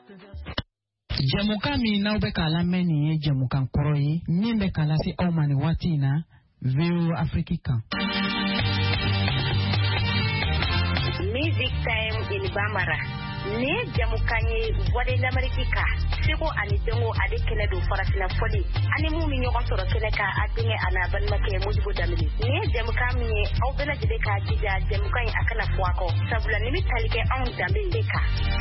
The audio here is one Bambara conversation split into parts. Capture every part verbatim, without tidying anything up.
Jamuka mi na ube kala meni jamukan koroi nimbe kala si omani watina Vero Afrika. Music time in Bamara. Ne jamukanye wade l'Amerika. Sego ani dengo ade kene do farafina foli. Ani mu mi nyoko soro kene ka adinge ana ban make mujibu damili. Ne jamukami au bena jide ka jija jamukanye akana fuako. Sabula nimi talike on dambe deka.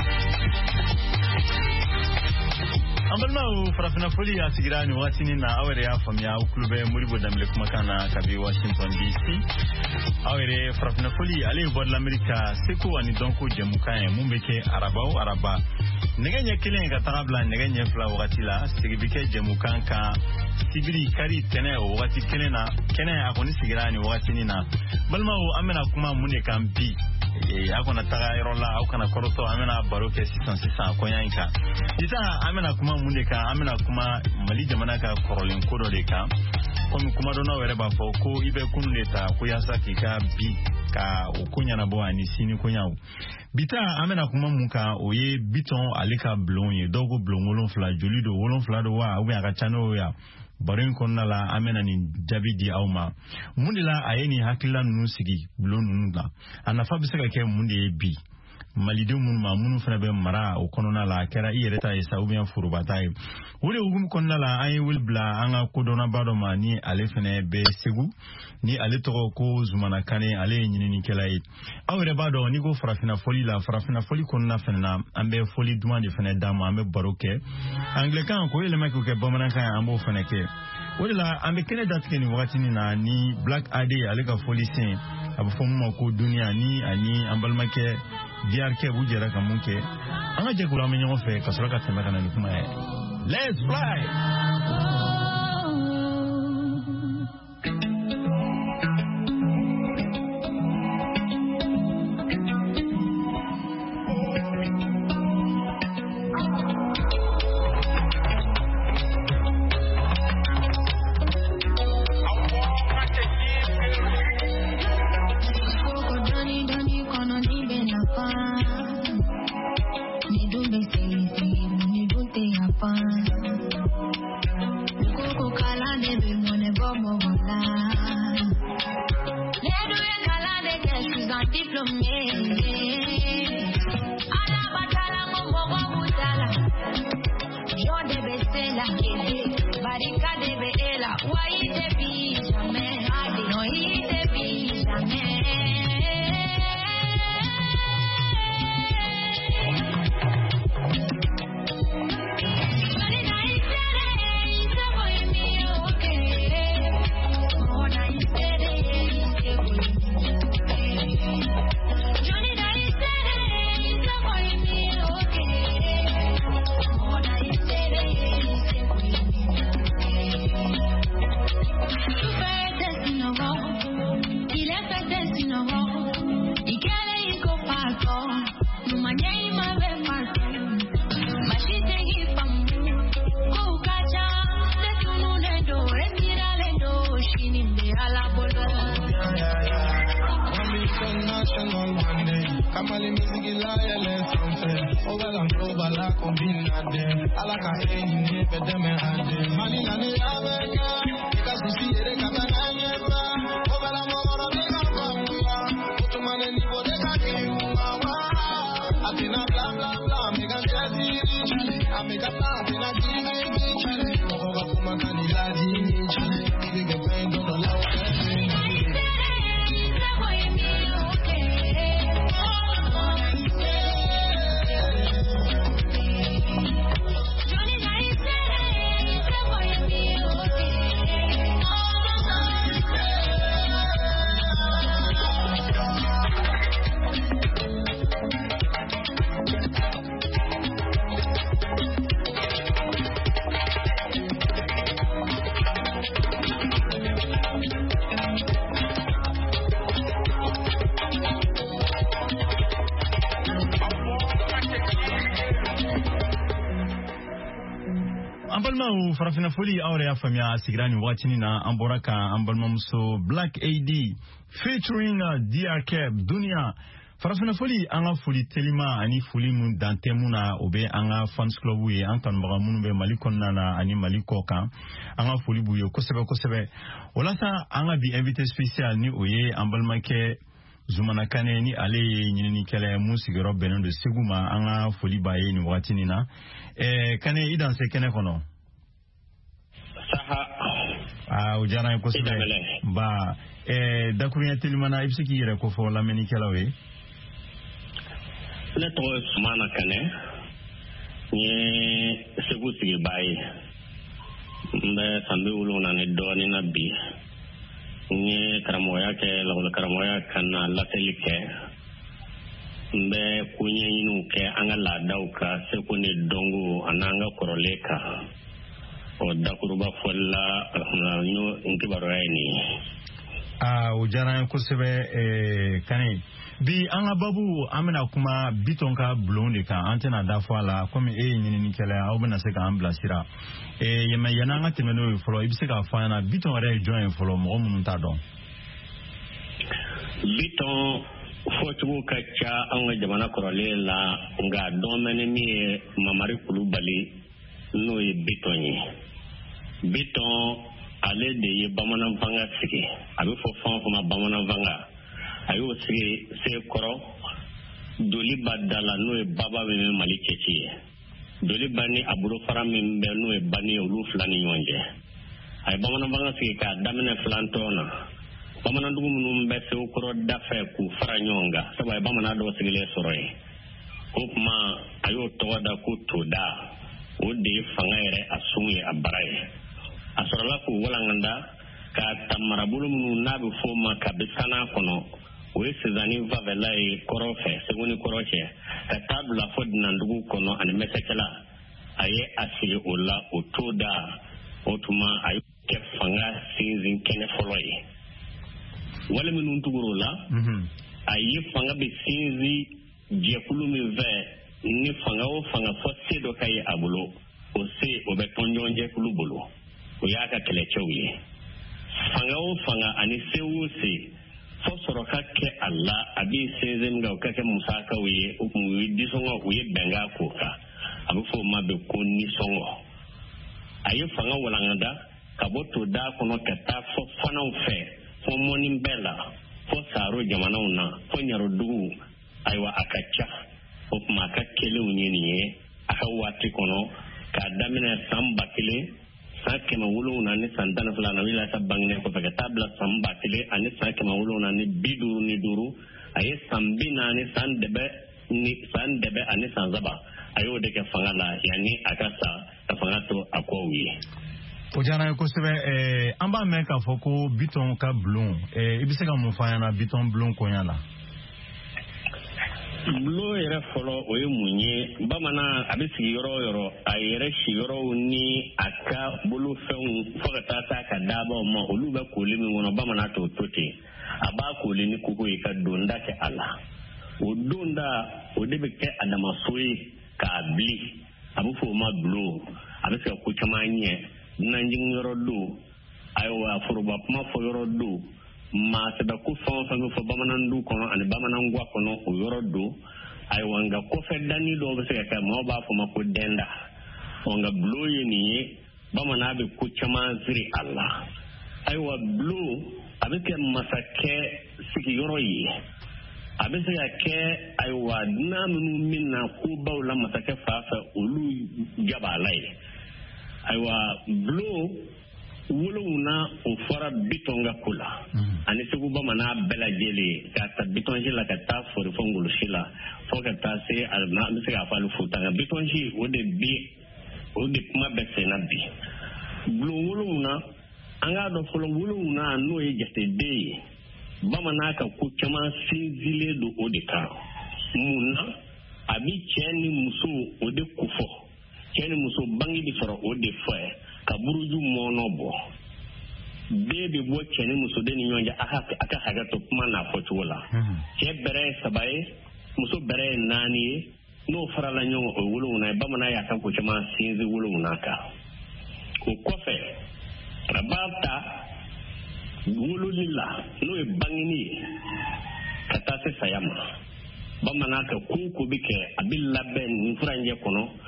Ambalma farafina foli ya sigirani watini na awere ya famia uklube muribo damile kumakana kabi Washington D C. Awere farafina foli ale ubod l'Amerika seko ani donko jamukanye mumbeke arabao araba. Neganya kile nga tarabla neganya fla wakati la sigibike jamukanka sibiri kari tene wakati kene na kene akoni sigirani wakati nina balma u amena kuma mune kambi e akona taga irola au kana koroto amena baroke sisan sisan konyanka ita amena kuma mune ka amena kuma mali jamana ka korolen kodo de ka komi kuma dona were ba fo ko ibe kunleta ko yasa kika bi ka okunya na bo ani sini konyawo bita amena kuma muka oye biton alika blonye dogo blongolon fla jolido wolon fla do wa obi aka chano ya barin konna la amena ni jabidi auma mundila ayeni hakila nunu sigi blon nunu la anafa bisaka ke mundi bi malidu mun ma munu fana be mara o konona la kera iyereta isa ubian furubatai wole ugum konna la ayi wilbla anga kodona bado ma ni ale fene be segu ni ale toko ko zumana kane ale nyini ni kelai awre bado ni go farafina foli la farafina foli konna fena ambe foli duma de fene dama ambe baroke anglican ko ele mako ke bomana kan ambo fene ke wole la ambe kene datke ni wakati ni na ni black ade ale ka foli sin abufomu ko dunia ni ani ambalmake D R K bujera kamunke anga je kula menyo fe kasura ka temaka na nikuma e let's fly. Ambalma farafina foli awre ya famia sigirani watini na amboraka ambalma muso Black A D featuring uh, D R K Dunia farafina foli an ka foli telima ani foli mun dante mun na o be an ka fans club ye an kanubaga minnu bɛ Mali kɔnɔna na ani Mali kɔ kan an ka foli b'u ye kosɛbɛ kosɛbɛ o la sa an ka bi invité spécial ni o ye an balimakɛ Zumana Kane ni ale ye ɲininikɛla mun sigiyɔrɔ bɛnnen don Segu ma an ka foli b'a ye nin wagati nin na ɛɛ Kane i danse kɛnɛ kɔnɔ saha ah o diyara n ye kosɛbɛ ba ɛɛ dakuruɲɛ telima na i bɛ se k'i yɛrɛ kofɔ lamɛnnikɛlaw ye. Ne tɔgɔ ye Zumana Kane n ye Segu sigibaa ye n bɛ san bi wolonwula ni dɔɔnin na bi n ye karamɔgɔya kɛ lakɔli karamɔgɔya ka na laseli kɛ n bɛ ko ɲɛɲiniw kɛ an ka laadaw kan seko ni dɔnko ani an ka kɔrɔlen kan o dakuruba fɔli la n y'o n kibaruya ye nin ye. ah o diyara n ye kosɛbɛ ɛɛ Kane bi an ka babu an bɛna kuma Bitɔn ka bulon de kan an tɛna da fɔ a la komi e ye ɲininikɛla ye aw bɛna se k'an bilasira ɛɛ yɛmɛ yanni an ka tɛmɛ n'o ye fɔlɔ i bɛ se k'a fɔ an ɲɛna Bitɔn yɛrɛ ye jɔn ye fɔlɔ mɔgɔ minnu t'a dɔn. Bitɔn fɔcogo ka ca an ka jamana kɔrɔlen la nka dɔn bɛ ni min ye Mamari Kulubali n'o ye Bitɔn ye. Bitɔn ale de ye bamanan fanga sigi a bɛ fɔ fɛn o fɛn ma bamanan fanga a y'o sigi Sekɔrɔ Doliba da la n'o ye baba min bɛ Mali cɛci ye Doliba ni a bolofara min bɛ n'o ye Bani ye olu fila ni ɲɔgɔn cɛ a ye bamanan fanga sigi k'a daminɛ filantɔn na bamanandugu minnu bɛ Sekɔrɔ da fɛ k'u fara ɲɔgɔn kan sabu a ye bamanan dɔw sigilen sɔrɔ yen o tuma a y'o tɔgɔ da ko Toda o de ye fanga yɛrɛ a sun ye a bara ye a sɔrɔla k'u walanganda k'a ta marabolo minnu n'a bɛ fɔ o ma Kabisana kɔnɔ o ye Sizani Vavela ye kɔrɔ fɛ Segu ni kɔrɔ cɛ ka taa bila fɔ Dunandugu kɔnɔ ani Mɛsɛkɛla a ye a sigi o la o Toda o tuma a ye kɛ fanga sinsin kɛnɛ fɔlɔ ye wale minnu tugura o la a ye fanga bɛ sinsin jɛkulu min fɛ ni fanga o fanga fɔ se dɔ ka ye a bolo o se o bɛ tɔnjɔn jɛkulu bolo o y'a ka kɛlɛcɛw ye fanga o fanga ani se o se fɔ sɔrɔ ka kɛ a la a bɛ sinsin min kan o ka kɛ musakaw ye o kun ye disɔngɔ u ye bɛnkan k'o kan a bɛ fɔ o ma bɛ ko nisɔngɔ a ye fanga walangada ka bɔ Toda kɔnɔ ka taa fɔ fanaw fɛ fɔ mɔni bɛɛ la fɔ Saro jamanaw na fɔ Ɲarodugu ayiwa a ka ca o tuma a ka kelenw ye nin ye a ka waati kɔnɔ k'a daminɛ san ba kelen san kɛmɛ wolonwula ni san tan ni fila na o yɛlɛ sa bangenen kɔfɛ ka taa bila san ba kelen ani san kɛmɛ wolonwula ni bi duuru ni duuru a ye san bi naani san dɛbɛ ni san dɛbɛ ani san saba a y'o de kɛ fanga la yanni a ka sa ka fanga to a kɔw ye. o diyara n ye kosɛbɛ ɛɛ an b'a mɛn k'a fɔ ko Bitɔn ka bulon ɛɛ i bɛ se ka mun fɔ an ɲɛna Bitɔn bulon koɲa la. Bulon yɛrɛ fɔlɔ o ye mun ye bamanan a bɛ sigi yɔrɔ o yɔrɔ a yɛrɛ siyɔrɔw ni a ka bolofɛnw fo ka taa s'a ka daabaw ma olu bɛ kooli min kɔnɔ bamanan t'o to ten a b'a kooli ni koko ye ka donda kɛ a la o donda o de bɛ kɛ a damaso ye k'a bili a bɛ fɔ o ma bulon a bɛ se ka ko caman ɲɛ nanjigin yɔrɔ don ayiwa foroba kuma fɔ yɔrɔ don maa sɛbɛ ko fɛn o fɛn bɛ fɔ bamanandu kɔnɔ ani bamanangwa kɔnɔ o yɔrɔ don ayiwa nka kɔfɛ danni dɔw bɛ se ka kɛ maaw b'a fɔ ma ko dɛnda nka bulon ye nin ye bamanan bɛ ko caman siri a la ayiwa bulon a bɛ kɛ masakɛ sigiyɔrɔ ye a bɛ se ka kɛ ayiwa dunan minnu min na kobaw la masakɛ fa fɛ olu jabala ye ayiwa bulon wolonwula o fɔra Bitɔn ka ko la ani Segu bamanan bɛɛ lajɛlen ka ta Bitɔnsi la ka taa forifɔ Ngolosi la fo ka taa se a bɛ se k'a fɔ ali Futa nka Bitɔnsi o de bi o de kuma bɛ senna bi bulon wolonwula an k'a dɔn fɔlɔ wolonwula n'o ye jateden ye bamanan ka ko caman sinsinlen don o de kan mun na a bi cɛ ni muso o de ko fɔ cɛ ni muso bange bi sɔrɔ o de fɔ ye ka buruju mɔnɔ bɔ bɛɛ bɛ bɔ cɛ ni muso de ni ɲɔgɔn cɛ a ka hakɛ to kuma n'a fɔcogo la cɛ bɛrɛ ye saba ye muso bɛrɛ ye naani ye n'o farala ɲɔgɔn o ye wolonwula ye bamanan y'a ka ko caman sinsin wolonwula kan o kɔfɛ a b'a ta wololi la n'o ye bangeni ye ka taa se saya ma bamanan ka ko ko bi kɛ a bi labɛn nin furanjɛ kɔnɔ